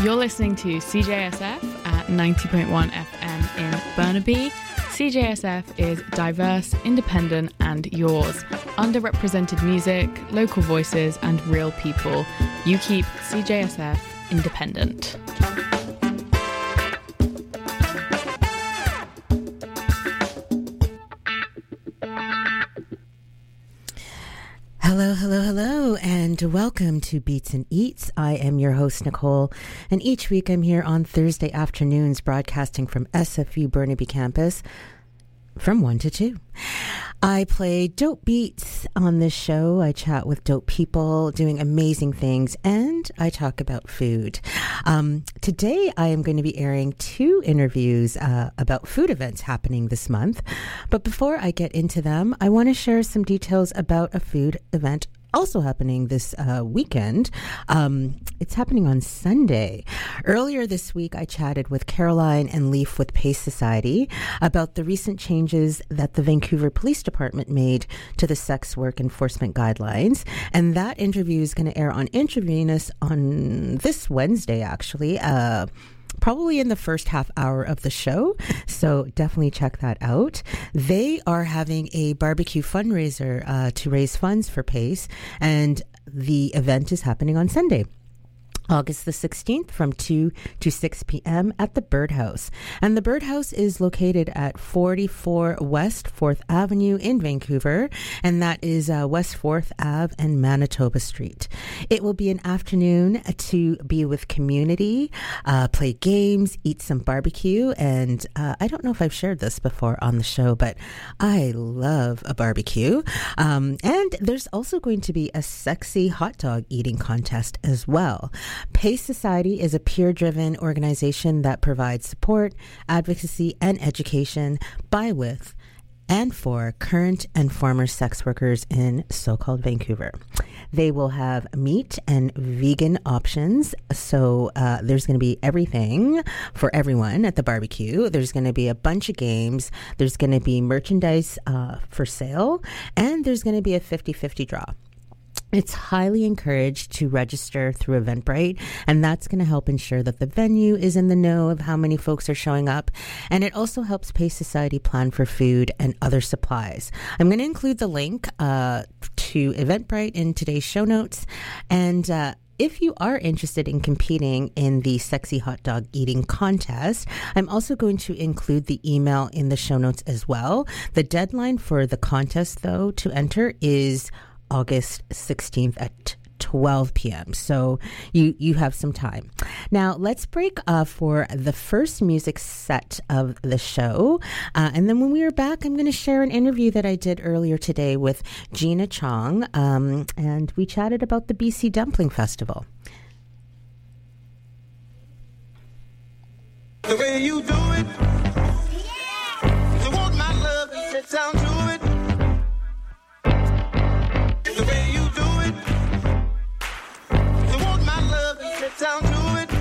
You're listening to CJSF at 90.1 FM in Burnaby. CJSF is diverse, independent, and yours. Underrepresented music, local voices, and real people. You keep CJSF independent. Hello, and welcome to Beats and Eats. I am your host, Nicole, and each week I'm here on Thursday afternoons broadcasting from SFU Burnaby campus from 1 to 2. I play dope beats on this show. I chat with dope people doing amazing things, and I talk about food. Today, I am going to be airing 2 interviews about food events happening this month. But before I get into them, I want to share some details about a food event also happening this weekend. It's happening on Sunday. Earlier this week, I chatted with Caroline and Leaf with Pace Society about the recent changes that the Vancouver Police Department made to the sex work enforcement guidelines. And that interview is going to air on Intravenous on this Wednesday, actually. Probably in the first half hour of the show. So definitely check that out. They are having a barbecue fundraiser to raise funds for PACE, and the event is happening on Sunday, August the 16th from 2 to 6 p.m. at the Birdhouse. And the Birdhouse is located at 44 West 4th Avenue in Vancouver, and that is West 4th Ave and Manitoba Street. It will be an afternoon to be with community, play games, eat some barbecue, and I don't know if I've shared this before on the show, but I love a barbecue. And there's also going to be a sexy hot dog eating contest as well. Pace Society is a peer-driven organization that provides support, advocacy, and education by, with, and for current and former sex workers in so-called Vancouver. They will have meat and vegan options, so there's going to be everything for everyone at the barbecue. There's going to be a bunch of games. There's going to be merchandise for sale, and there's going to be a 50-50 draw. It's highly encouraged to register through Eventbrite, and that's going to help ensure that the venue is in the know of how many folks are showing up. And it also helps Pace Society plan for food and other supplies. I'm going to include the link to Eventbrite in today's show notes. And if you are interested in competing in the sexy hot dog eating contest, I'm also going to include the email in the show notes as well. The deadline for the contest, though, to enter is August 16th at 12 p.m. So you have some time. Now, let's break for the first music set of the show. And then when we are back, I'm going to share an interview that I did earlier today with Gina Chong. And we chatted about the BC Dumpling Festival. The way you do it, you want my love, sit down to it. The way you do it, you want my love, sit down to it.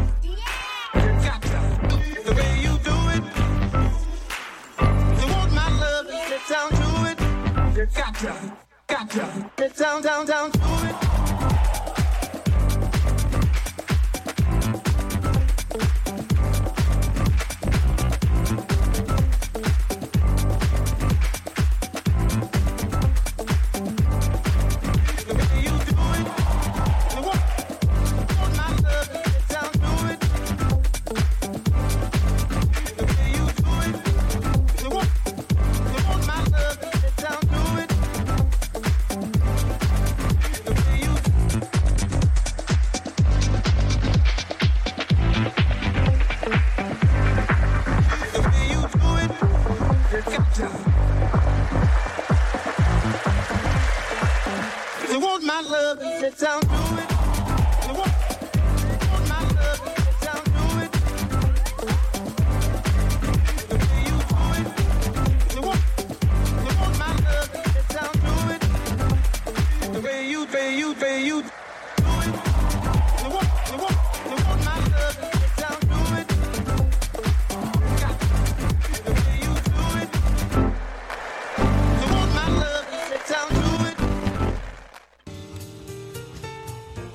The way you do it, you want my love, sit down to it. Sit down to it. You want my love, sit down to it. You want my love, sit down to it. The way you do it. You want my love, sit down to it. The way you do it. You want my love, sit down to it. The way you do it. You want my love, sit down to it.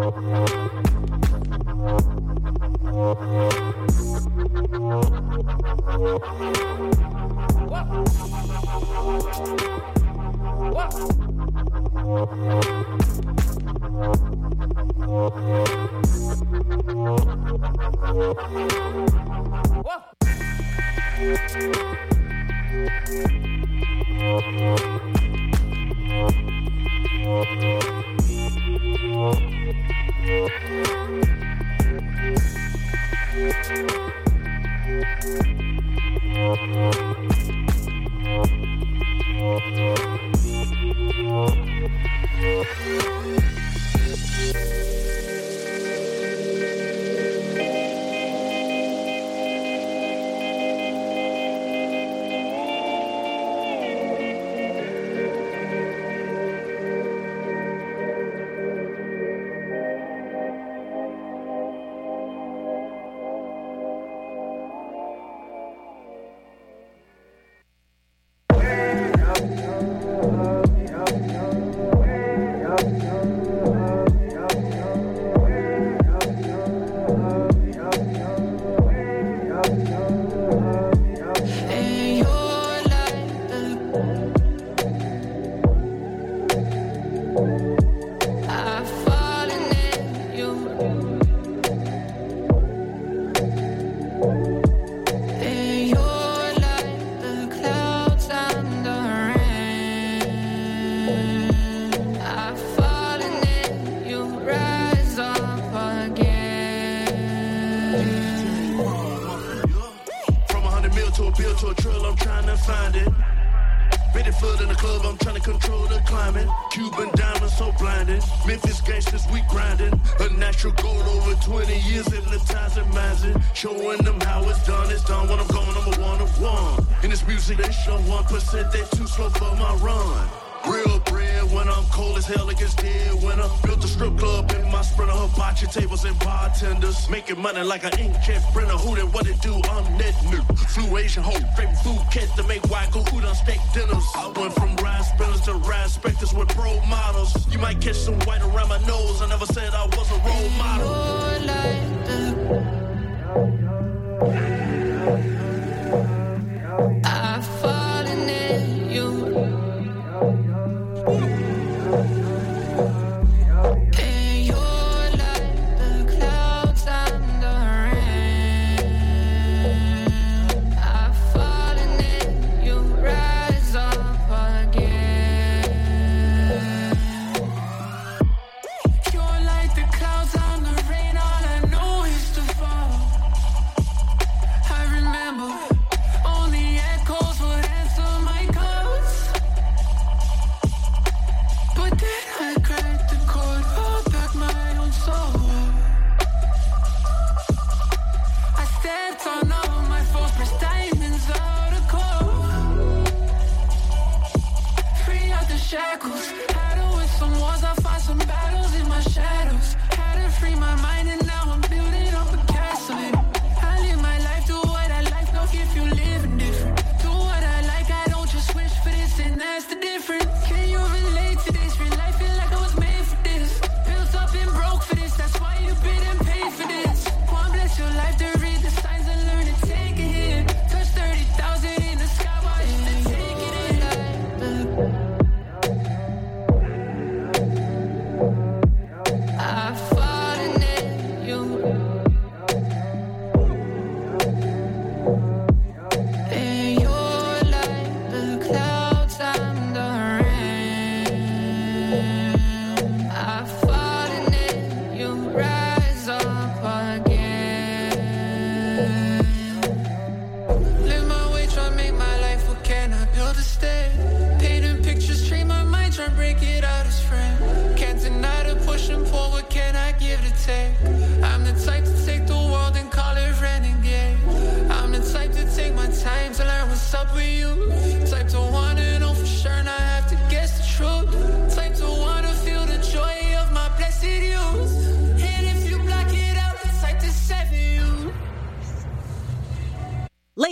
Making money like an inkjet printer. Who did what it do? I'm net new. Flew Asian hoe, favorite food cat to make white go who done steak dinners. I went from ride spinners to ride specters with pro models. You might catch some white around my nose. I never said I was a role model. I've fallen in you.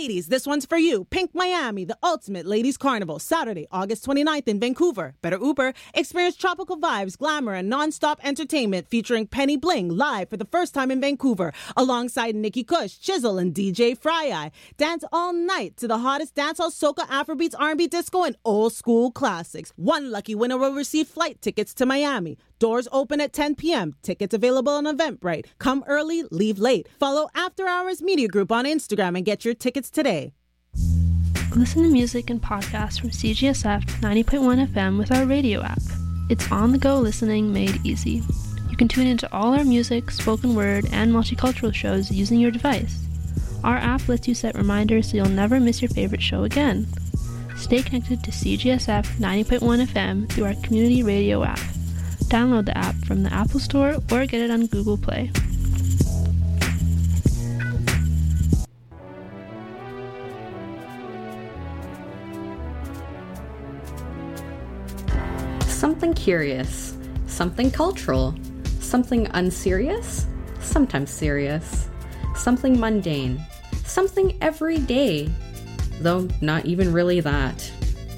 Ladies, this one's for you. Pink Miami, the ultimate ladies carnival, Saturday, August 29th in Vancouver. Better Uber. Experience tropical vibes, glamour, and non-stop entertainment featuring Penny Bling live for the first time in Vancouver, alongside Nikki Kush, Chisel, and DJ Fry-Eye. Dance all night to the hottest dancehall, soca, Afrobeats, R&B, disco, and old school classics. One lucky winner will receive flight tickets to Miami. Doors open at 10 p.m. Tickets available on Eventbrite. Come early, leave late. Follow After Hours Media Group on Instagram and get your tickets today. Listen to music and podcasts from CJSF 90.1 FM with our radio app. It's on-the-go listening made easy. You can tune into all our music, spoken word, and multicultural shows using your device. Our app lets you set reminders so you'll never miss your favorite show again. Stay connected to CJSF 90.1 FM through our community radio app. Download the app from the Apple Store or get it on Google Play. Something curious, something cultural, something unserious, sometimes serious, something mundane, something everyday, though not even really that.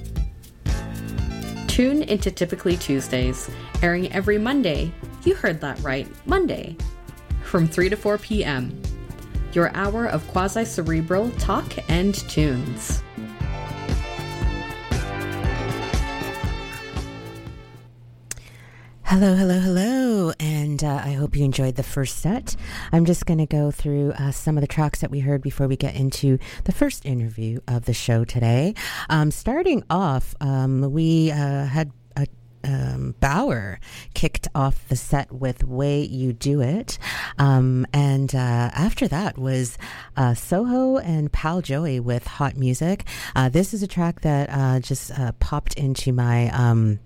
Tune into Typically Tuesdays, airing every Monday. You heard that right, Monday, from 3 to 4 p.m. Your hour of quasi-cerebral talk and tunes. Hello, hello, hello, and I hope you enjoyed the first set. I'm just going to go through some of the tracks that we heard before we get into the first interview of the show today. Starting off, we had Bauer kicked off the set with Way You Do It. And after that was Soho and Pal Joey with Hot Music. This is a track that just popped into my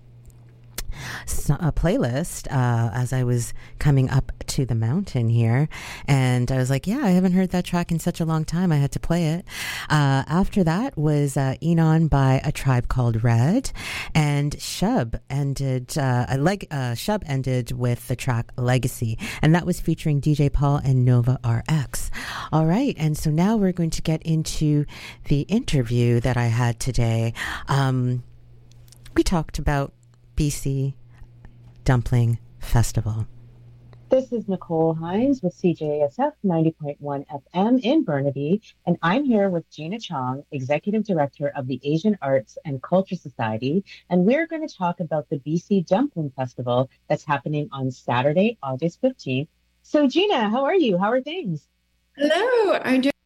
playlist as I was coming up to the mountain here, and I was like, yeah, I haven't heard that track in such a long time. I had to play it. After that was Enon by A Tribe Called Red, and Shub ended Shub ended with the track Legacy, and that was featuring DJ Paul and Nova RX. All right, and so now we're going to get into the interview that I had today. We talked about BC Dumpling Festival. This is Nicole Hines with CJSF 90.1 FM in Burnaby, and I'm here with Gina Chong, Executive Director of the Asian Arts and Culture Society, and we're going to talk about the BC Dumpling Festival that's happening on Saturday, August 15th. So Gina, how are you? How are things? Hello, I'm doing.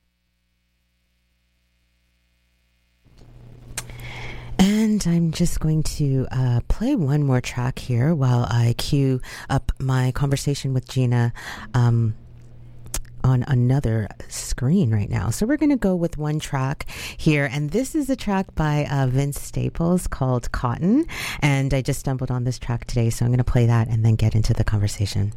And I'm just going to play one more track here while I queue up my conversation with Gina on another screen right now. So we're going to go with one track here. And this is a track by Vince Staples called Cotton. And I just stumbled on this track today, so I'm going to play that and then get into the conversation.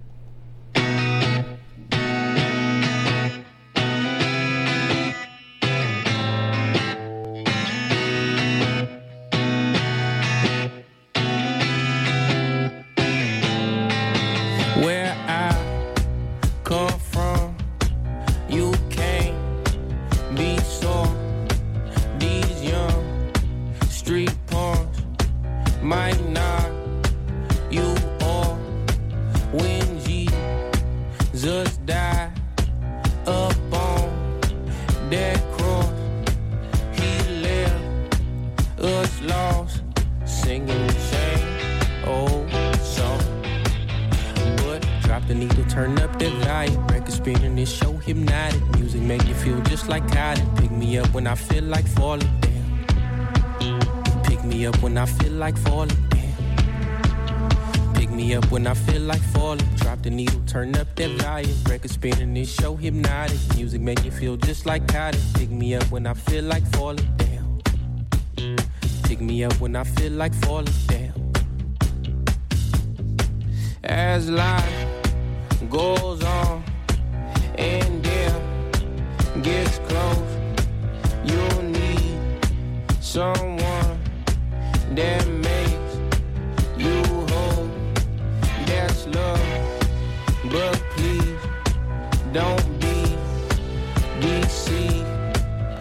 Show hypnotic music, make you feel just like cotton. Pick me up when I feel like falling down. Pick me up when I feel like falling down. As life goes on and death gets close, you'll need someone that makes you whole. That's love, but please don't be deceived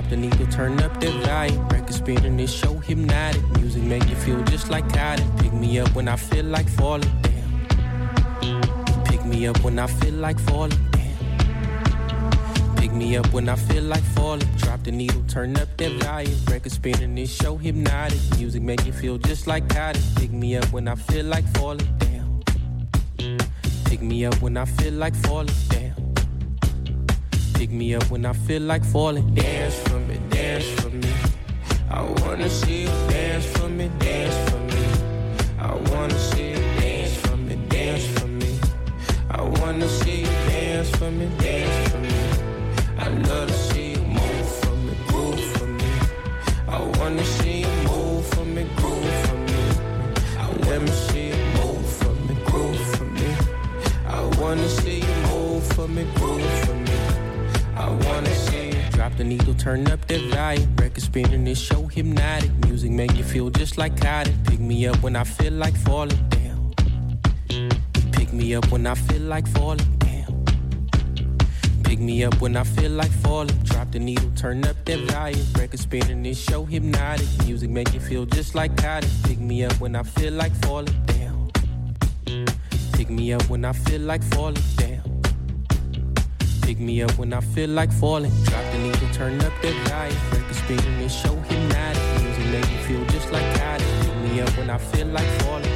Drop the needle, turn up the volume. Record spinning, this show hypnotic. Music make you feel just like cotton. Pick me up when I feel like falling down. Pick me up when I feel like falling down. Pick me up when I feel like falling. Drop the needle, turn up the volume. Record spinning, this show hypnotic. Music make you feel just like cotton. Pick me up when I feel like falling down. Pick me up when I feel like falling down. Pick me up when I feel like falling. Dance for me, dance for me. I wanna see you dance for me, dance for me. I wanna see you dance for me, dance for me. I wanna see you dance for me, dance for me. I love to see you move for me, groove for me. I wanna see you move for me, groove for me. Let me see you move for me, groove for me. I wanna see you move for me, groove for me. I wanna see you drop the needle, turn up the volume. Record spinning, this show hypnotic. Music make you feel just like cotton. Pick me up when I feel like falling down. Pick me up when I feel like falling down. Pick me up when I feel like falling. Drop the needle, turn up the volume. Record spinning, this show hypnotic. Music make you feel just like cotton. Pick me up when I feel like falling down. Pick me up when I feel like falling down. Pick me up when I feel like falling. Drop the needle, turn up the volume. Record spinning, this show hypnotic. Music make you feel just like cotton. Pick me up when I feel like falling.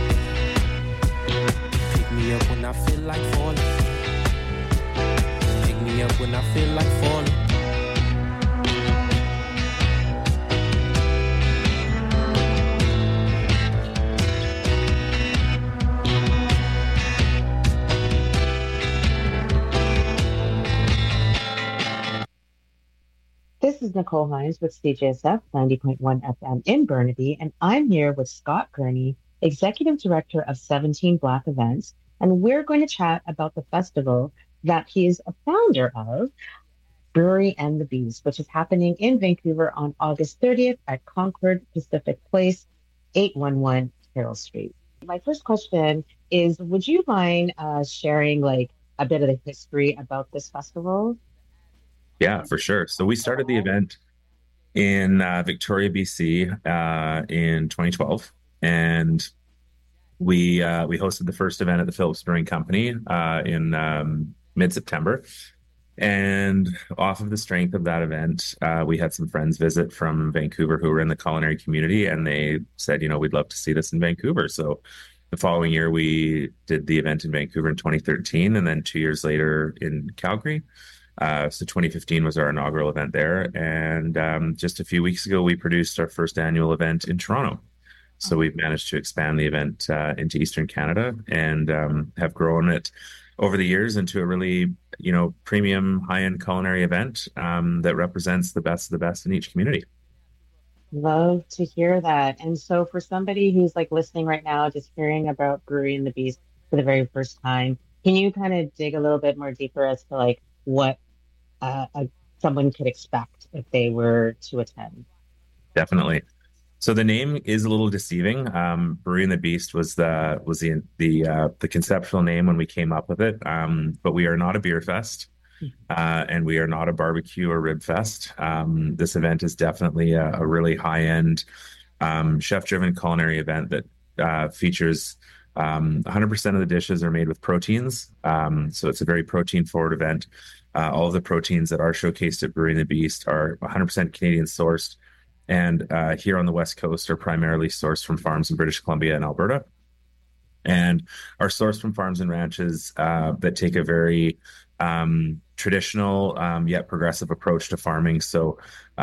Pick me up when I feel like falling. Pick me up when I feel like falling. This is Nicole Hines with CJSF 90.1 FM in Burnaby, and I'm here with Scott Gurney, Executive Director of 17 Black Events, and we're going to chat about the festival that he is a founder of, Brewery and the Beast, which is happening in Vancouver on August 30th at Concord Pacific Place, 811 Carroll Street. My first question is, would you mind sharing like a bit of the history about this festival? Yeah, for sure. So we started the event in Victoria, BC in 2012, and we hosted the first event at the Phillips Brewing Company in mid-September. And off of the strength of that event, we had some friends visit from Vancouver who were in the culinary community, and they said, we'd love to see this in Vancouver. So the following year, we did the event in Vancouver in 2013, and then 2 years later in Calgary. So 2015 was our inaugural event there. And just a few weeks ago, we produced our first annual event in Toronto. So we've managed to expand the event into Eastern Canada and have grown it over the years into a really, premium high-end culinary event that represents the best of the best in each community. Love to hear that. And so for somebody who's like listening right now, just hearing about Brewery and the Beast for the very first time, can you kind of dig a little bit more deeper as to like what someone could expect if they were to attend? Definitely. So the name is a little deceiving. Brewery and the Beast was the conceptual name when we came up with it. But we are not a beer fest, and we are not a barbecue or rib fest. This event is definitely a really high-end, chef-driven culinary event that features 100% of the dishes are made with proteins. So it's a very protein-forward event. All of the proteins that are showcased at Brewery and the Beast are 100% Canadian sourced, and here on the West Coast are primarily sourced from farms in British Columbia and Alberta, and are sourced from farms and ranches that take a very traditional yet progressive approach to farming. So,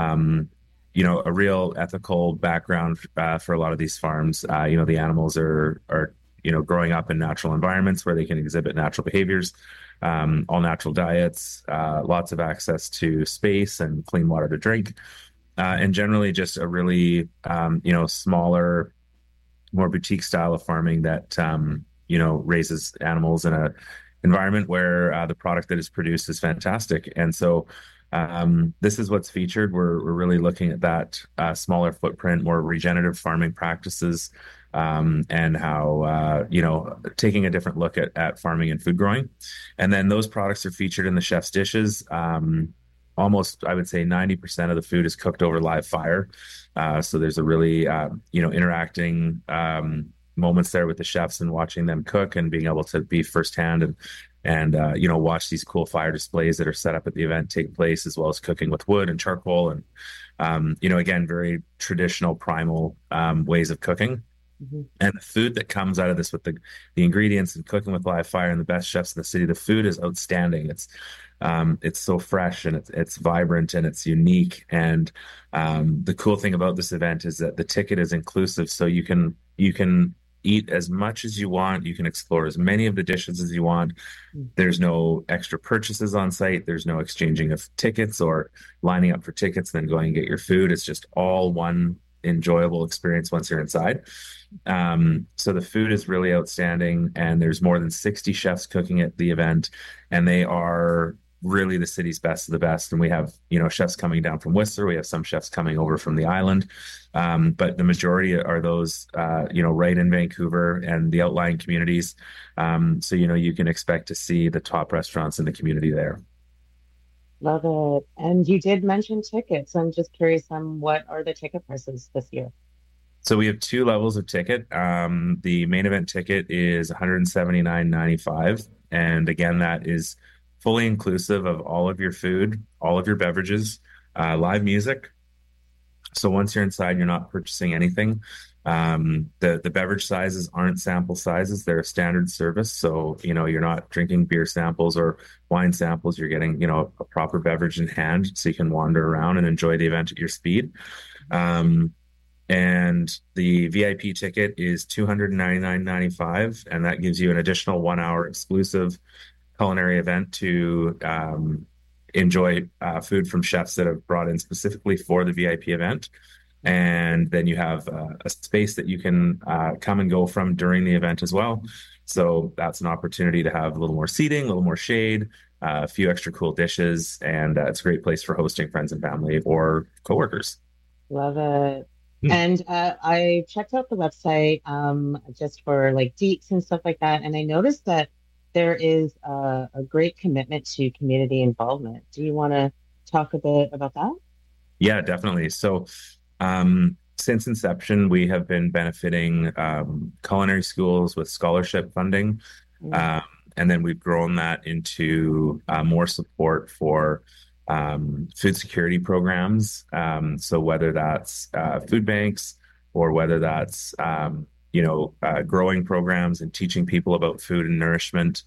a real ethical background for a lot of these farms. The animals are growing up in natural environments where they can exhibit natural behaviors. All natural diets, lots of access to space and clean water to drink, and generally just a really, smaller, more boutique style of farming that, raises animals in a environment where the product that is produced is fantastic. And so this is what's featured. We're really looking at that smaller footprint, more regenerative farming practices, and how, taking a different look at farming and food growing. And then those products are featured in the chef's dishes. almost, I would say 90% of the food is cooked over live fire. So there's a really, interacting moments there with the chefs and watching them cook and being able to be firsthand and watch these cool fire displays that are set up at the event take place, as well as cooking with wood and charcoal and, again, very traditional primal ways of cooking. Mm-hmm. And the food that comes out of this with the ingredients and cooking with live fire and the best chefs in the city, the food is outstanding. It's so fresh and it's vibrant and it's unique. And the cool thing about this event is that the ticket is inclusive, so you can eat as much as you want. You can explore as many of the dishes as you want. There's no extra purchases on site. There's no exchanging of tickets or lining up for tickets, then going and get your food. It's just all one enjoyable experience once you're inside. So the food is really outstanding, and there's more than 60 chefs cooking at the event, and they are really the city's best of the best. And we have, chefs coming down from Whistler. We have some chefs coming over from the island. But the majority are those, right in Vancouver and the outlying communities. So, you can expect to see the top restaurants in the community there. Love it. And you did mention tickets. I'm just curious on what are the ticket prices this year? So we have two levels of ticket. The main event ticket is $179.95. And again, that is fully inclusive of all of your food, all of your beverages, live music. So once you're inside, you're not purchasing anything. The beverage sizes aren't sample sizes. They're a standard service. So, you're not drinking beer samples or wine samples. You're getting, a proper beverage in hand so you can wander around and enjoy the event at your speed. And the VIP ticket is $299.95, and that gives you an additional 1 hour exclusive culinary event to enjoy food from chefs that have brought in specifically for the VIP event. And then you have a space that you can come and go from during the event as well. So that's an opportunity to have a little more seating, a little more shade, a few extra cool dishes, and it's a great place for hosting friends and family or coworkers. Love it. And I checked out the website just for like deets and stuff like that, and I noticed that there is a great commitment to community involvement. Do you want to talk a bit about that? Yeah, definitely. So since inception, we have been benefiting culinary schools with scholarship funding. And then we've grown that into more support for food security programs. So whether that's food banks or whether that's growing programs and teaching people about food and nourishment.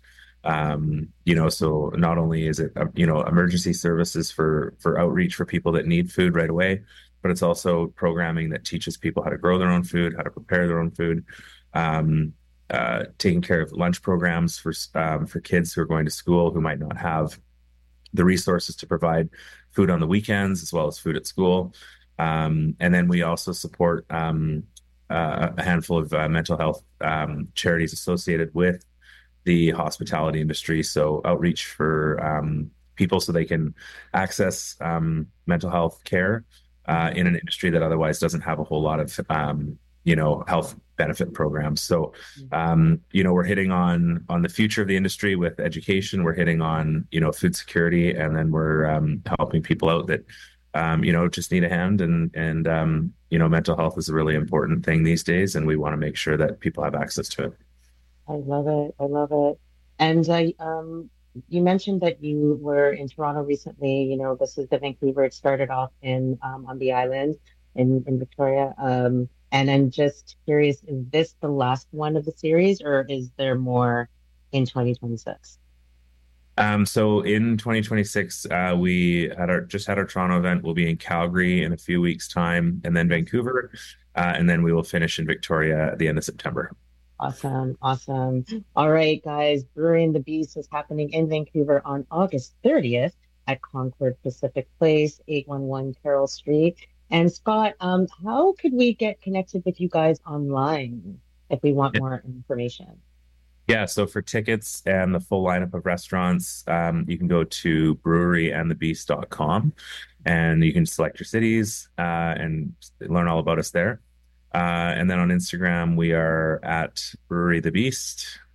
So not only is it, emergency services for outreach for people that need food right away, but it's also programming that teaches people how to grow their own food, how to prepare their own food, taking care of lunch programs for kids who are going to school who might not have the resources to provide food on the weekends as well as food at school. And then we also support a handful of mental health charities associated with the hospitality industry. So outreach for people so they can access mental health care in an industry that otherwise doesn't have a whole lot of, health benefit programs. So, we're hitting on the future of the industry with education. We're hitting on, food security, and then we're helping people out that, just need a hand. And mental health is a really important thing these days, and we want to make sure that people have access to it. I love it. I love it. And you mentioned that you were in Toronto recently. This is the Vancouver. It started off in on the island in Victoria. And I'm just curious, is this the last one of the series, or is there more in 2026? So in 2026, we had our Toronto event. We'll be in Calgary in a few weeks' time, and then Vancouver, and then we will finish in Victoria at the end of September. Awesome. All right, guys. Brewery and the Beast is happening in Vancouver on August 30th at Concord Pacific Place, 811 Carroll Street. And Scott, how could we get connected with you guys online if we want more information? Yeah, so for tickets and the full lineup of restaurants, you can go to breweryandthebeast.com, and you can select your cities and learn all about us there. And then on Instagram, we are at Brewery the Beast,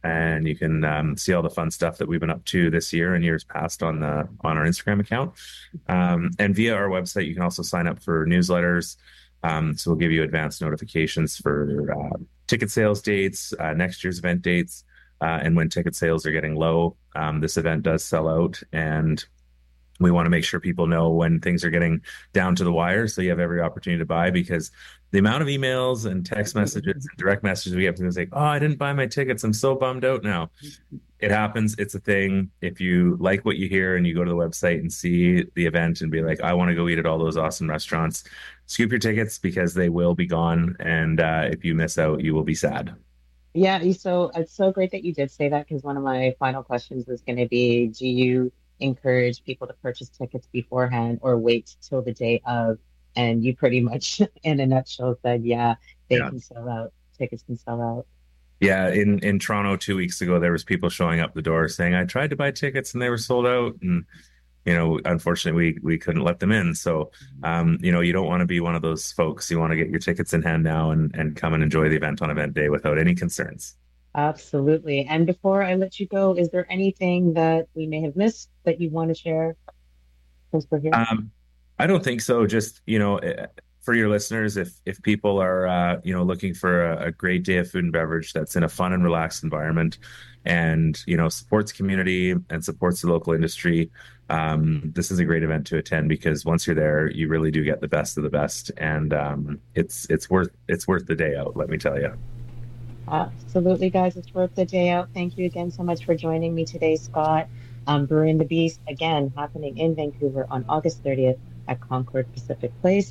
and you can see all the fun stuff that we've been up to this year and years past on our Instagram account. And via our website, you can also sign up for newsletters. So we'll give you advanced notifications for ticket sales dates, next year's event dates, and when ticket sales are getting low. This event does sell out, and we want to make sure people know when things are getting down to the wire, so you have every opportunity to buy, because the amount of emails and text messages and direct messages we get from people saying, "Oh, I didn't buy my tickets. I'm so bummed out now." It happens. It's a thing. If you like what you hear and you go to the website and see the event and be like, "I want to go eat at all those awesome restaurants," scoop your tickets, because they will be gone. And if you miss out, you will be sad. Yeah, so it's so great that you did say that, because one of my final questions was going to be, do you encourage people to purchase tickets beforehand or wait till the day of? And you pretty much, in a nutshell, said, they can sell out. Tickets can sell out. Yeah, in Toronto 2 weeks ago, there was people showing up the door saying, "I tried to buy tickets and they were sold out." And, unfortunately, we couldn't let them in. So, you don't want to be one of those folks. You want to get your tickets in hand now and come and enjoy the event on event day without any concerns. Absolutely. And before I let you go, is there anything that we may have missed that you want to share since we're here? I don't think so. Just, for your listeners, if people are, looking for a great day of food and beverage that's in a fun and relaxed environment and, supports community and supports the local industry, this is a great event to attend, because once you're there, you really do get the best of the best. And it's worth the day out, let me tell you. Absolutely, guys. It's worth the day out. Thank you again so much for joining me today, Scott. Brewery and the Beast, again, happening in Vancouver on August 30th at Concord Pacific Place.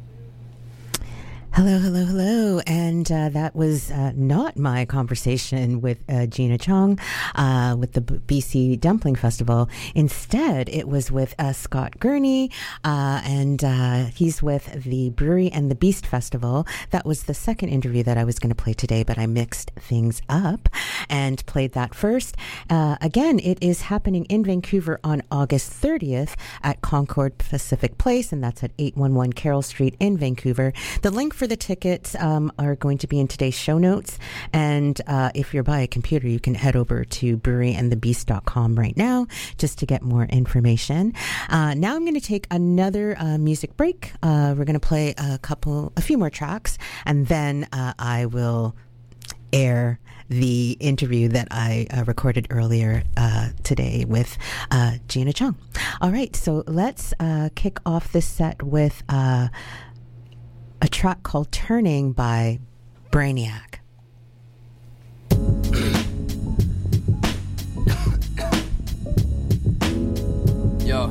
Hello. And that was not my conversation with Gina Chong with the BC Dumpling Festival. Instead, it was with Scott Gurney, and he's with the Brewery and the Beast Festival. That was the second interview that I was going to play today, but I mixed things up and played that first. Again, it is happening in Vancouver on August 30th at Concord Pacific Place, and that's at 811 Carroll Street in Vancouver. The link for the tickets are going to be in today's show notes. And if you're by a computer, you can head over to breweryandthebeast.com right now just to get more information. Now I'm going to take another music break. We're going to play a few more tracks, and then I will air the interview that I recorded earlier today with Gina Chong. All right, so let's kick off this set with a track called Turning by Brainiac. Yo.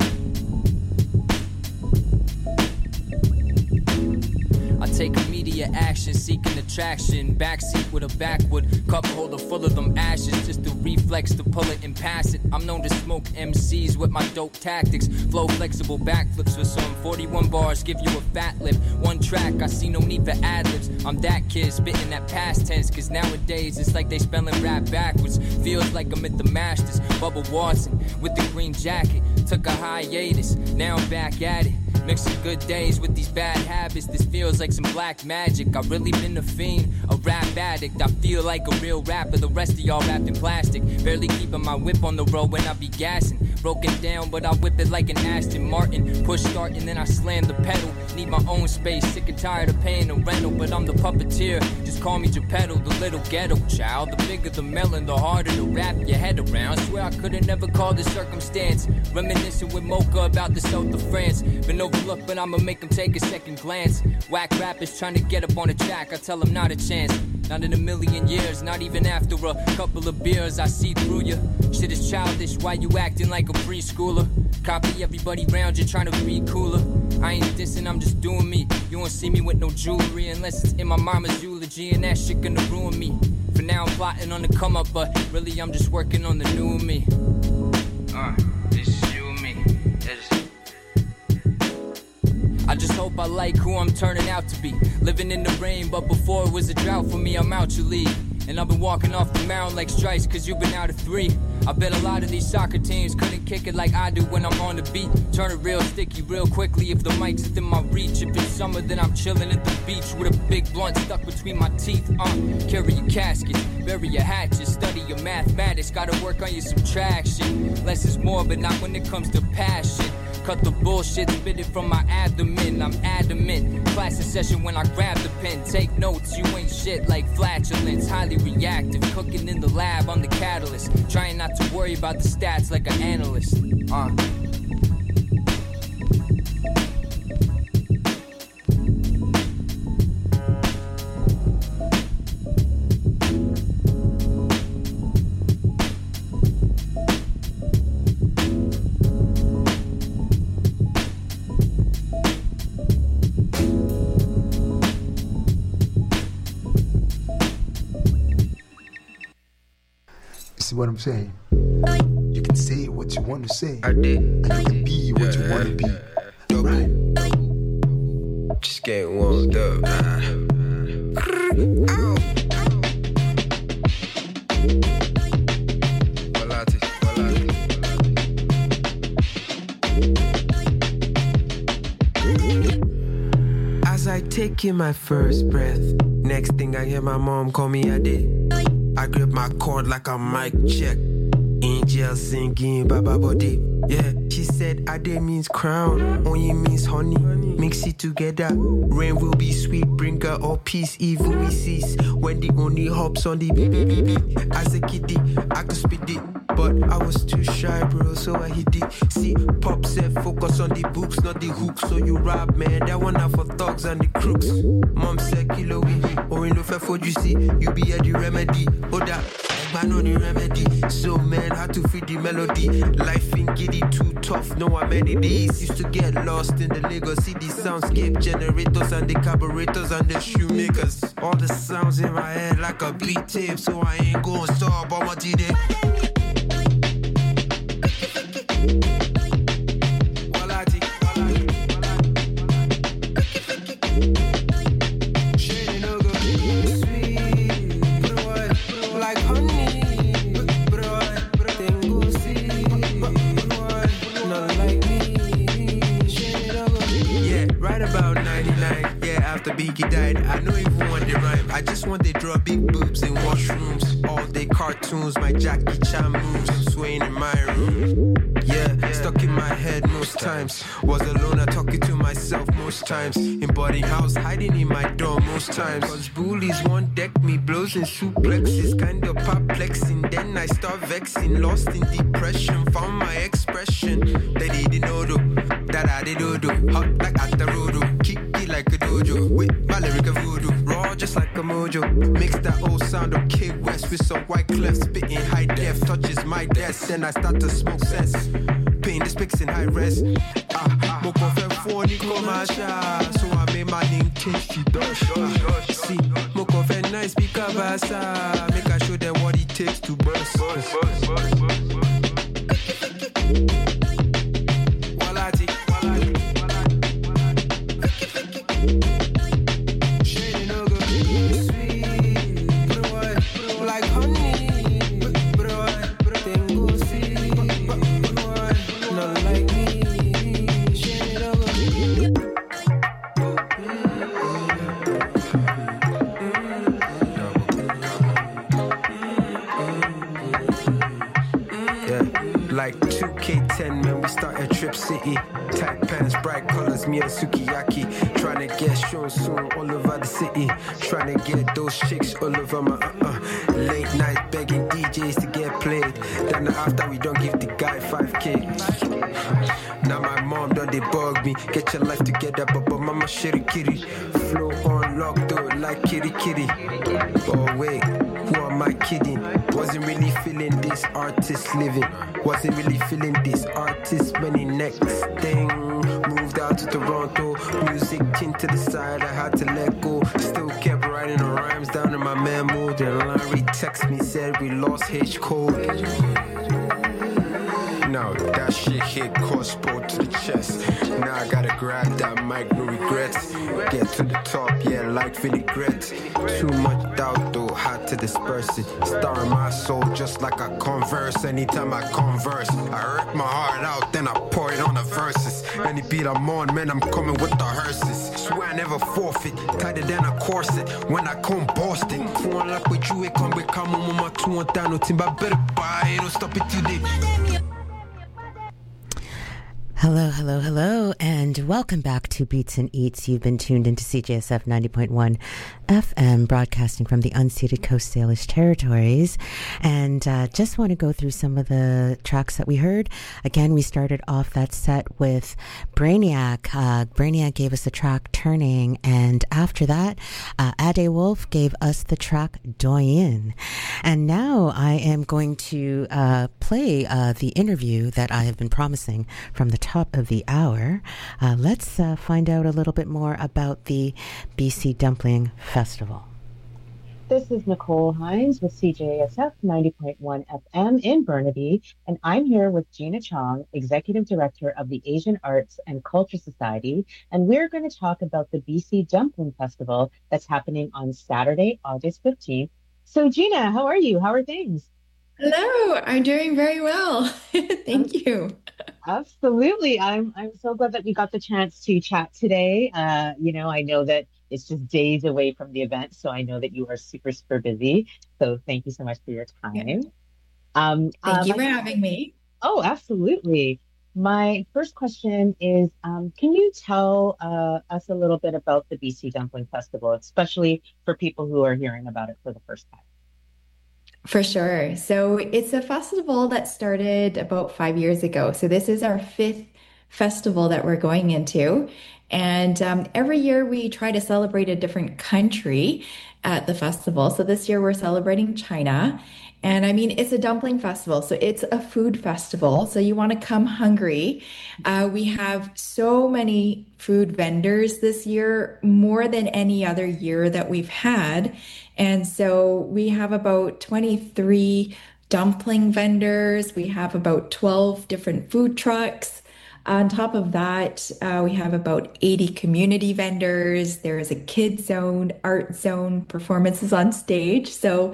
I take immediate action, seeking attraction. Backseat with a backwood cup holder full of them ashes. Just to reflex to pull it and pass it. I'm known to smoke MCs with my dope tactics. Flow flexible backflips for some 41 bars, give you a fat lip. One track, I see no need for ad-libs. I'm that kid spitting that past tense, cause nowadays it's like they spelling rap backwards. Feels like I'm at the Masters. Bubba Watson with the green jacket. Took a hiatus, now I'm back at it. Mixing good days with these bad habits. This feels like some black magic. I've really been a fiend, a rap addict. I feel like a real rapper. The rest of y'all wrapped in plastic. Barely keeping my whip on the road when I be gassing. Broken down, but I whip it like an Aston Martin. Push start and then I slam the pedal. Need my own space, sick and tired of paying the rental. But I'm the puppeteer, just call me Geppetto, the little ghetto child. The bigger the melon, the harder to wrap your head around. Swear I could've never called this circumstance. Reminiscing with Mocha about the south of France. Been overlooked, but I'ma make them take a second glance. Whack rappers trying to get up on the track, I tell them not a chance. Not in a million years, not even after a couple of beers, I see through you. Shit is childish, why you acting like a preschooler? Copy everybody round you, trying to be cooler. I ain't dissing, I'm just doing me. You won't see me with no jewelry unless it's in my mama's eulogy, and that shit gonna ruin me. For now I'm plotting on the come up, but really I'm just working on the new me. This is you and me. I just hope I like who I'm turning out to be. Living in the rain, but before it was a drought for me, I'm out your league. And I've been walking off the mound like strikes cause you've been out of 3. I bet a lot of these soccer teams couldn't kick it like I do when I'm on the beat. Turn it real sticky real quickly if the mic's within my reach. If it's summer then I'm chilling at the beach with a big blunt stuck between my teeth. Carry your casket, bury your hatches, study your mathematics. Gotta work on your subtraction. Less is more but not when it comes to passion. Cut the bullshit, spit it from my abdomen. I'm adamant. Class in session when I grab the pen. Take notes, you ain't shit like flatulence. Highly reactive, cooking in the lab, I'm the catalyst. Trying not to worry about the stats like an analyst. See what I'm saying? You can say what you want to say. I did. And you can be what you want to be. Right. Just getting warmed up. As I take in my first breath, next thing I hear my mom call me Ade. I grip my cord like a mic check. Angel singing Baba Body. Yeah, she said Ade means crown, Onye means honey. Mix it together, rain will be sweet. Bring her all peace, evil we cease. When the only hops on the baby. As a kiddie, I could spit it, but I was too shy, bro, so I hit it. See, Pop said focus on the books, not the hooks. So you rap, man, that one out for thugs and the crooks. Mom said kilo we, or in the fair for you see, you be at the remedy. Oh that, I know the remedy. So man, how to feed the melody. Life ain't giddy too tough, no amenities. Used to get lost in the Lagos City soundscape. Generators and the carburetors and the shoemakers. All the sounds in my head like a beat tape. So I ain't gonna stop, I'm a TD. After Biggie died, I don't even want the rhyme. I just want they draw big boobs in washrooms. All day cartoons, my Jackie Chan moves. I'm swaying in my room. Yeah, stuck in my head most times. Was alone, I talking to myself most times. In boarding house, hiding in my door most times. Cause bullies won't deck me, blows and suplexes. Kind of perplexing, then I start vexing. Lost in depression, found my expression. They didn't know though, that I did do. Hot like Atarodo, kick it like a dojo. With my lyric of voodoo, raw just like a mojo. Mix that old sound of Kid West with some white clef. Spitting high def, touches my desk. Then I start to smoke sense. Paint this pics in high res. Mo confirm for the commercial. So I made my name tasty dash. See, mo confirm nice because make I show them what it takes to burst. Like 2K10, man, we start at Trip City. Tight pants, bright colors, me and Sukiyaki. Trying to get shown soon all over the city. Trying to get those chicks all over my Late night begging DJs to get played. Then after we don't give the guy 5K. Now my mom done they bug me. Get your life together, but mama shitty kitty. Flow on lock though like kitty kitty. Oh wait, who am I kidding? Wasn't really feeling this artist living. Wasn't really feeling this artist money. Next thing, moved out to Toronto. Music tin to the side, I had to let go. Still kept writing the rhymes down in my memo. Then Larry text me, said we lost H code. Now that shit hit crossbow to the chest. Now I gotta grab that mic, no regrets. Get to the top, yeah, like vinaigrette. Too much doubt though, hard to disperse it. Star in my soul just like I converse. Anytime I converse, I rip my heart out, then I pour it on the verses. Any beat I'm on, man, I'm coming with the hearses. Swear I never forfeit, tighter than a corset. When I come Boston, phone like with you, it come with come on my 2 on down, no timber better buy, don't stop it today. Hello, hello, hello, and welcome back to Beats and Eats. You've been tuned into CJSF 90.1 FM, broadcasting from the unceded Coast Salish territories. And just want to go through some of the tracks that we heard. Again, we started off that set with Brainiac. Brainiac gave us the track Turning, and after that, Ade Wolf gave us the track Doyen. And now I am going to play the interview that I have been promising from the top of the hour. Let's find out a little bit more about the BC Dumpling Festival. This is Nicole Hines with CJSF 90.1 FM in Burnaby, and I'm here with Gina Chong, Executive Director of the Asian Arts and Culture Society, and we're going to talk about the BC Dumpling Festival that's happening on Saturday, August 15th. So Gina, how are you? How are things? Hello, I'm doing very well. Thank you. Absolutely. I'm so glad that we got the chance to chat today. I know that it's just days away from the event, so I know that you are super, super busy. So thank you so much for your time. Thank you for having me. Oh, absolutely. My first question is, can you tell us a little bit about the BC Dumpling Festival, especially for people who are hearing about it for the first time? For sure. So it's a festival that started about 5 years ago. So this is our 5th festival that we're going into. And every year we try to celebrate a different country at the festival. So this year we're celebrating China. And I mean, it's a dumpling festival, so it's a food festival. So you want to come hungry. We have so many food vendors this year, more than any other year that we've had. And so we have about 23 dumpling vendors. We have about 12 different food trucks. On top of that, we have about 80 community vendors. There is a kids zone, art zone, performances on stage. So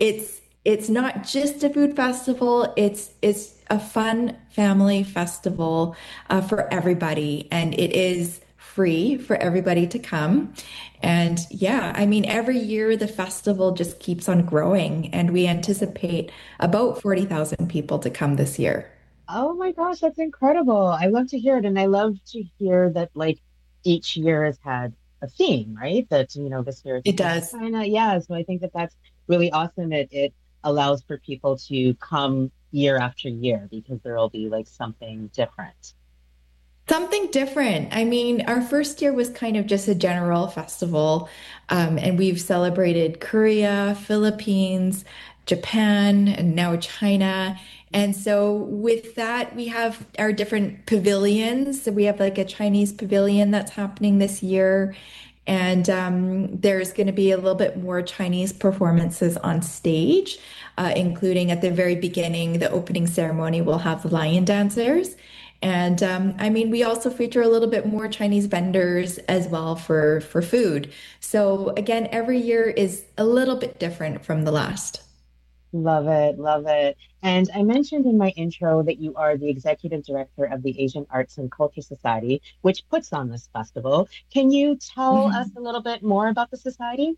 it's not just a food festival, it's a fun family festival for everybody, and it is free for everybody to come. And yeah, I mean, every year the festival just keeps on growing, and we anticipate about 40,000 people to come this year. Oh my gosh, that's incredible. I love to hear it, and I love to hear that like each year has had a theme, right? That, this year it does. China. Yeah, so I think that that's really awesome. It allows for people to come year after year because there will be like something different. Something different. I mean, our first year was kind of just a general festival, and we've celebrated Korea, Philippines, Japan, and now China. And so with that, we have our different pavilions. So we have like a Chinese pavilion that's happening this year. And there's going to be a little bit more Chinese performances on stage, including at the very beginning, the opening ceremony, we'll have the lion dancers. And I mean, we also feature a little bit more Chinese vendors as well for food. So again, every year is a little bit different from the last. Love it, love it. And I mentioned in my intro that you are the executive director of the Asian Arts and Culture Society, which puts on this festival. Can you tell us a little bit more about the society?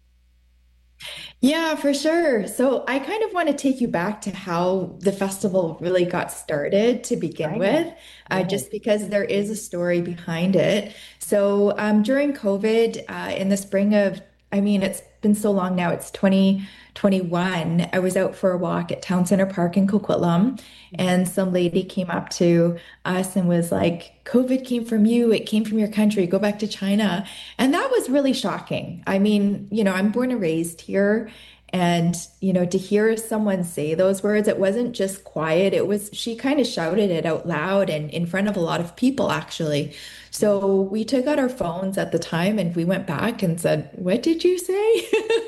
Yeah, for sure. So I kind of want to take you back to how the festival really got started to begin with, just because there is a story behind it. So during COVID, in the spring of, it's been so long now, it's 2021, I was out for a walk at Town Center Park in Coquitlam, and some lady came up to us and was like, COVID came from you, it came from your country, go back to China. And that was really shocking. I mean, I'm born and raised here, and, to hear someone say those words, it wasn't just quiet, she kind of shouted it out loud and in front of a lot of people, actually. So we took out our phones at the time and we went back and said, what did you say?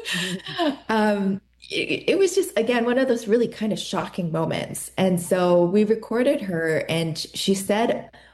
It was just, again, one of those really kind of shocking moments. And so we recorded her, and she said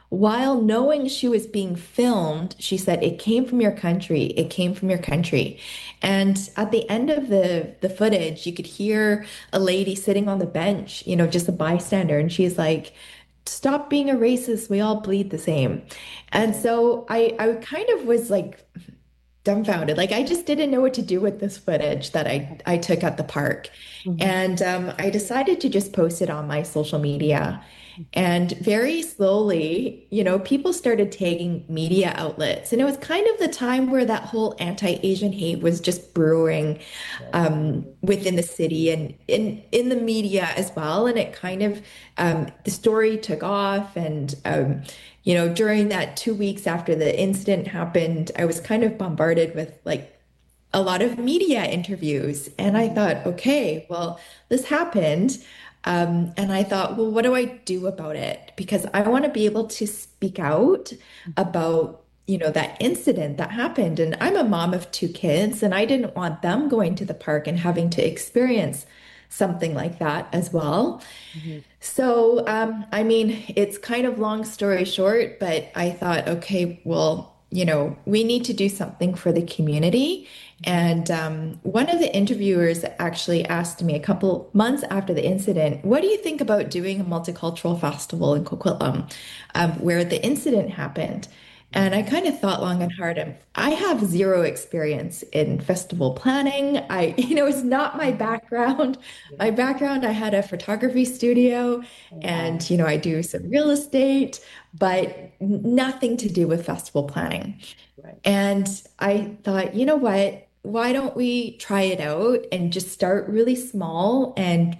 while knowing she was being filmed, she said, "It came from your country. It came from your country." And at the end of the footage, you could hear a lady sitting on the bench, just a bystander, and she's like, "Stop being a racist. We all bleed the same." And so I kind of was like dumbfounded. Like I just didn't know what to do with this footage that I took at the park. And I decided to just post it on my social media. And very slowly, people started tagging media outlets. And it was kind of the time where that whole anti-Asian hate was just brewing within the city and in the media as well. And it kind of, the story took off. And, during that 2 weeks after the incident happened, I was kind of bombarded with like a lot of media interviews. And I thought, okay, well, this happened. And I thought, well, what do I do about it? Because I want to be able to speak out about, that incident that happened. And I'm a mom of 2 kids, and I didn't want them going to the park and having to experience something like that as well. So, it's kind of long story short, but I thought, okay, well, we need to do something for the community. And one of the interviewers actually asked me a couple months after the incident, "What do you think about doing a multicultural festival in Coquitlam where the incident happened?" And I kind of thought long and hard. And I have zero experience in festival planning. It's not my background. My background, I had a photography studio and, I do some real estate, but nothing to do with festival planning. And I thought, you know what? Why don't we try it out and just start really small? And,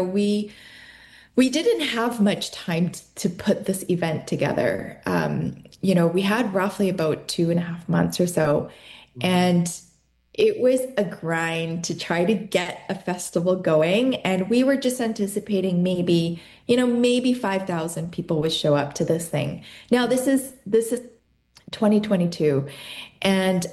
we didn't have much time to put this event together. We had roughly about 2.5 months or so. And it was a grind to try to get a festival going. And we were just anticipating maybe 5,000 people would show up to this thing. Now, this is 2022. And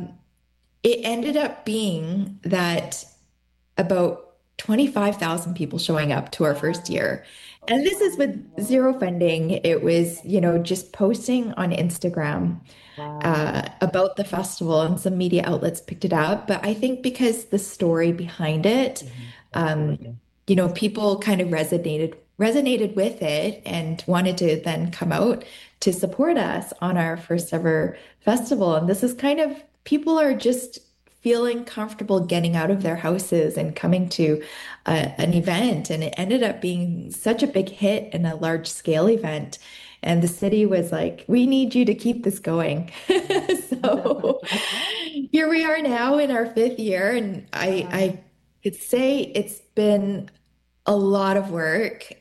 it ended up being that about 25,000 people showing up to our first year. And this is with zero funding. It was, just posting on Instagram about the festival, and some media outlets picked it up. But I think because the story behind it, people kind of resonated with it and wanted to then come out to support us on our first ever festival. And this is kind of, people are just feeling comfortable getting out of their houses and coming to an event. And it ended up being such a big hit and a large scale event. And the city was like, "We need you to keep this going." So here we are now in our 5th year. And I could say it's been a lot of work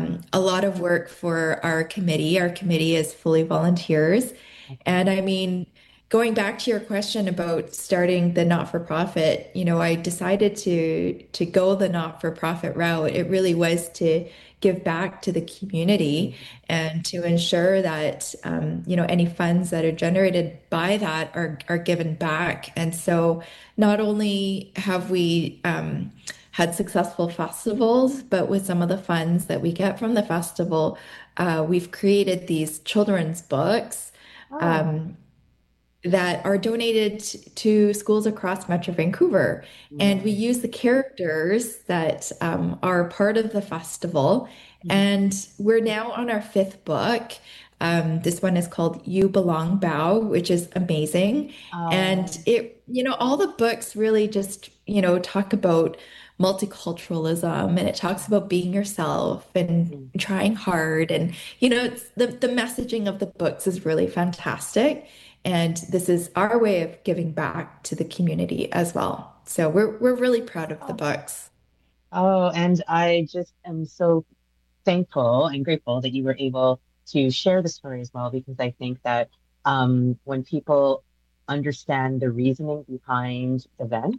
for our committee. Our committee is fully volunteers. And going back to your question about starting the not-for-profit, I decided to go the not-for-profit route. It really was to give back to the community and to ensure that, any funds that are generated by that are given back. And so not only have we had successful festivals, but with some of the funds that we get from the festival, we've created these children's books. That are donated to schools across Metro Vancouver. And we use the characters that are part of the festival. And we're now on our 5th book. This one is called You Belong Bow, which is amazing. And it, all the books really just, talk about multiculturalism, and it talks about being yourself and trying hard. And, it's the messaging of the books is really fantastic. And this is our way of giving back to the community as well. So we're really proud of the books. Oh, and I just am so thankful and grateful that you were able to share the story as well, because I think that when people understand the reasoning behind events,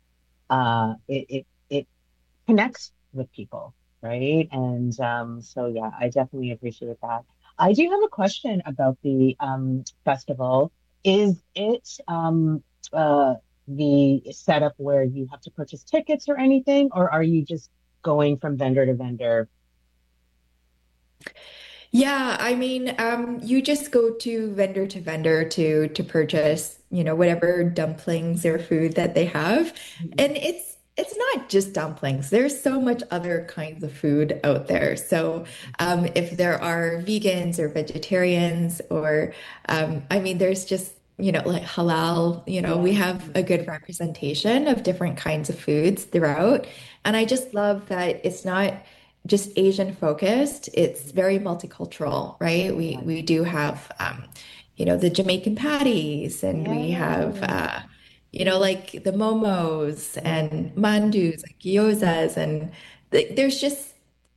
it connects with people, right? And so, yeah, I definitely appreciate that. I do have a question about the festival. Is it the setup where you have to purchase tickets or anything, or are you just going from vendor to vendor? Yeah, I mean, you just go to vendor to purchase, whatever dumplings or food that they have. And it's not just dumplings. There's so much other kinds of food out there. So if there are vegans or vegetarians or I mean, there's just, like halal, we have a good representation of different kinds of foods throughout. And I just love that it's not just Asian focused. It's very multicultural, right? We do have, the Jamaican patties, and we have, like the momos and mandus, like gyozas, and there's just,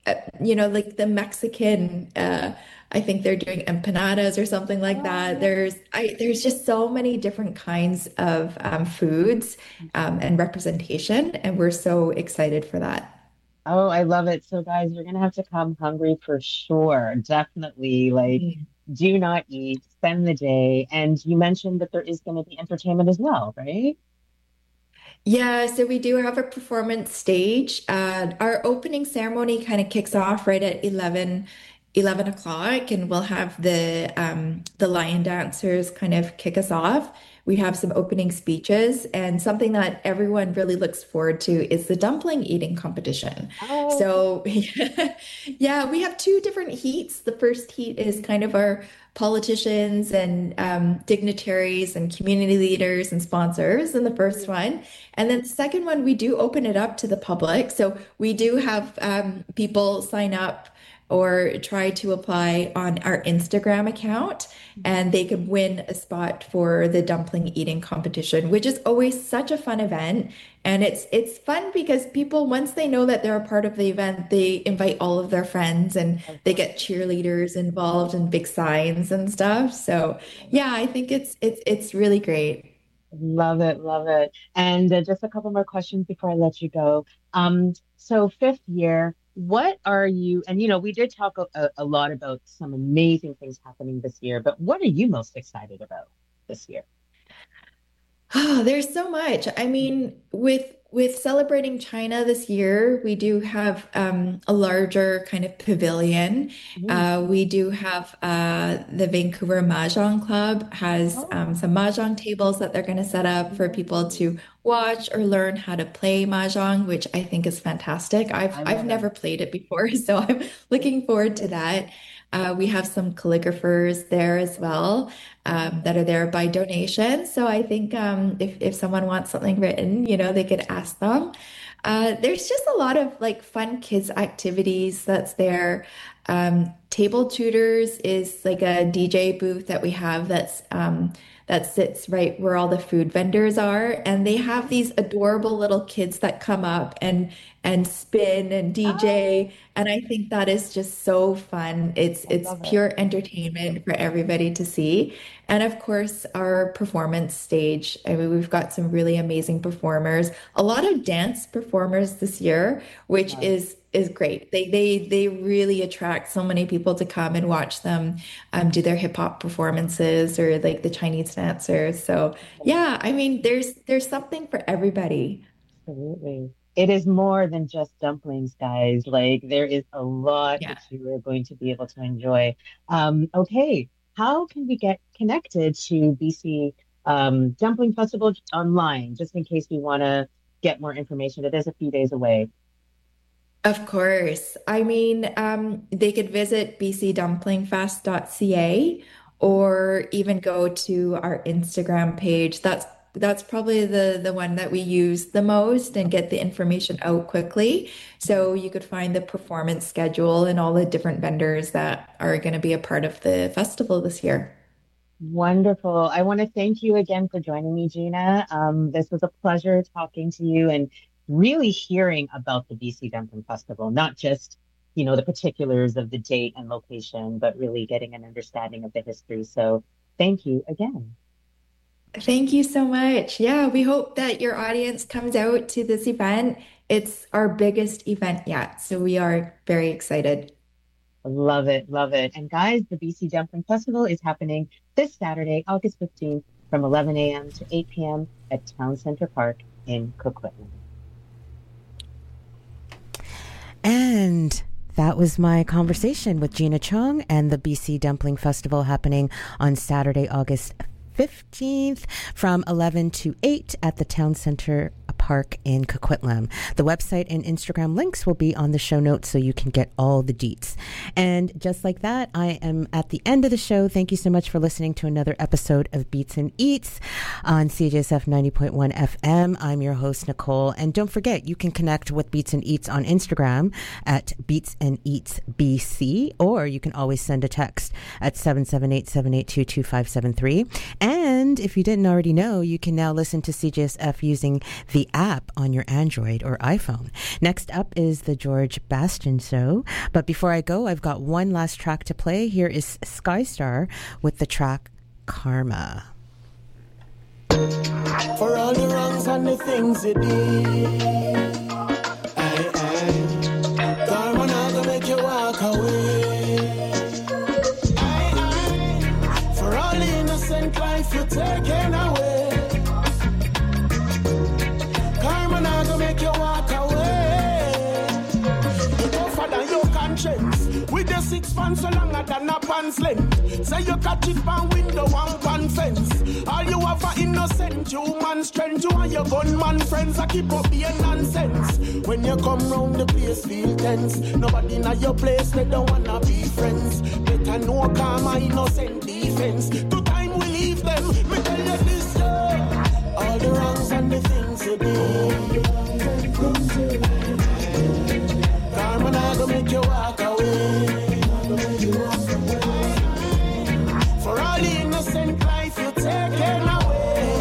like the Mexican. I think they're doing empanadas or something like that. There's just so many different kinds of foods and representation, and we're so excited for that. Oh, I love it. So, guys, you're going to have to come hungry for sure. Definitely. Like, do not eat, spend the day. And you mentioned that there is going to be entertainment as well, right? Yeah, so we do have a performance stage. Our opening ceremony kind of kicks off right at 11 o'clock, and we'll have the lion dancers kind of kick us off. We have some opening speeches, and something that everyone really looks forward to is the dumpling eating competition. Oh, So, yeah, we have two different heats. The first heat is kind of our politicians and dignitaries and community leaders and sponsors in the first one. And then the second one, we do open it up to the public. So we do have people sign up or try to apply on our Instagram account, and they could win a spot for the dumpling eating competition, which is always such a fun event. And it's fun because people, once they know that they're a part of the event, they invite all of their friends, and they get cheerleaders involved and big signs and stuff. So yeah, I think it's really great. love it, love it. And just a couple more questions before I let you go. So fifth year, what are you, and we did talk a lot about some amazing things happening this year, but what are you most excited about this year? Oh, there's so much. I mean, with celebrating China this year, we do have a larger kind of pavilion. We do have the Vancouver Mahjong Club has some mahjong tables that they're going to set up for people to watch or learn how to play mahjong, which I think is fantastic. I've never played it before, so I'm looking forward to that. We have some calligraphers there as well that are there by donation. So I think if someone wants something written, they could ask them. There's just a lot of like fun kids activities that's there. Table Tutors is like a DJ booth that we have that sits right where all the food vendors are, and they have these adorable little kids that come up and spin and DJ, and I think that is just so fun. It's Love it. pure entertainment for everybody to see. And of course, our performance stage. I mean, we've got some really amazing performers, a lot of dance performers this year, which is great. They really attract so many people to come and watch them do their hip hop performances or like the Chinese dancers. So yeah, I mean, there's something for everybody. Absolutely. It is more than just dumplings, guys. Like there is a lot Yeah. that you are going to be able to enjoy. Okay, how can we get connected to BC Dumpling Festival online, just in case we want to get more information? It is a few days away. Of course. I mean, they could visit bcdumplingfest.ca or even go to our Instagram page. That's probably the one that we use the most and get the information out quickly. So you could find the performance schedule and all the different vendors that are going to be a part of the festival this year. Wonderful. I want to thank you again for joining me, Gina. This was a pleasure talking to you and really hearing about the BC Dumpling Festival, not just, the particulars of the date and location, but really getting an understanding of the history. So thank you again. Thank you so much. Yeah, we hope that your audience comes out to this event. It's our biggest event yet, so we are very excited. Love it, love it. And guys, the BC Dumpling Festival is happening this Saturday, August 15th from 11 a.m. to 8 p.m. at Town Center Park in Coquitlam. And That was my conversation with Gina Chung and the BC Dumpling Festival happening on Saturday, August 15th from 11 to 8 at the Town Centre Park in Coquitlam. The website and Instagram links will be on the show notes so you can get all the deets. And just like that, I am at the end of the show. Thank you so much for listening to another episode of Beats and Eats on CJSF 90.1 FM. I'm your host, Nicole. And don't forget, you can connect with Beats and Eats on Instagram at Beats and Eats BC, or you can always send a text at 778-782-2573. And if you didn't already know, you can now listen to CJSF using the app on your Android or iPhone. Next up is the George Bastion Show. But before I go, I've got one last track to play. Here is Skystar with the track Karma. For all the wrongs and the things you did, karma not gonna make you walk away. For all the innocent life you're taking away, karma not gonna make you walk away. You tougher than your conscience, with the 6 pants so longer than a pants length. Say you catch it pan window and pan fence. All you have are innocent human strength. You and your gunman friends I keep up being nonsense. When you come round the place feel tense. Nobody in your place they don't wanna be friends. Better know karma innocent defense. To time we leave them. Me tell you this, yeah. All the wrongs and the things you did, karma not gonna make you walk away. For all the innocent life you're taking away,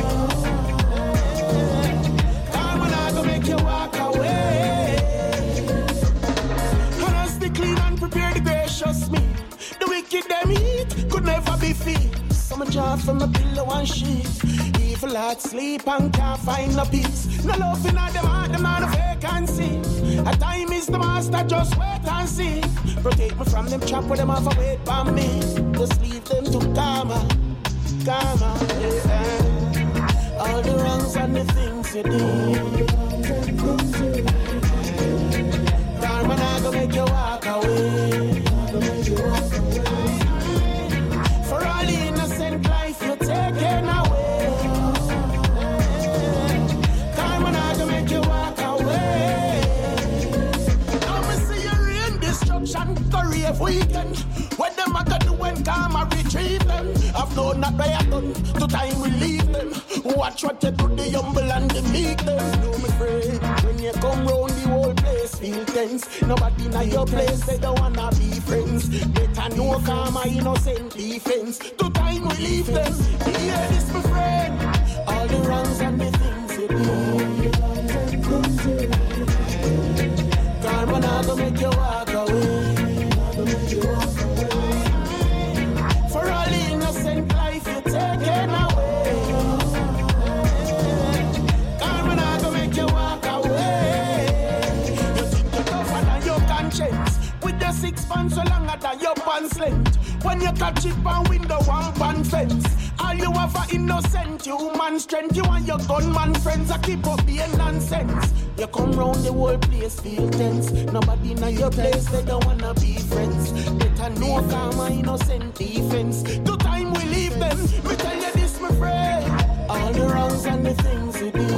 karma not gonna make you walk away. Honestly, clean and prepare the gracious me. The wicked them eat could never be feed. Some job from a pillow and sheet. Evil heart sleep and can't find no peace. No love in them heart, them out of vacancy. A time is the master, just wait and see. Protect me from them trap where them have a wait for me. Just leave them to karma, karma, yeah. All the wrongs and the things you did, karma not gonna make you walk away. For all the innocent life you're taking away, karma not gonna make you walk away. Now me see you rain destruction, curry every weekend. What them a gonna do when karma retrieve them? I've known that they are done, to time we leave them. Watch what you do, the humble and the meek them. Do me pray, when you come round the whole place feel tense. Nobody in your place, they don't wanna be friends. Better know karma innocent defense. To time we leave them. Hear this, my friend. All the wrongs and the things you do, karma not gonna make you walk away. For all the innocent life you're taking away, karma not gonna make you walk away. You think you're tougher than your conscience, with the 6 pants so longer than your pants length. When you catch it pan window and pan fence. All you have are innocent human strength. You and your gunman friends I keep up being nonsense. You come round the whole place feel tense. Nobody in your place, they don't wanna be friends. Better know karma innocent defense. To time we leave them. Me tell you this, my friend. All the wrongs and the things you do,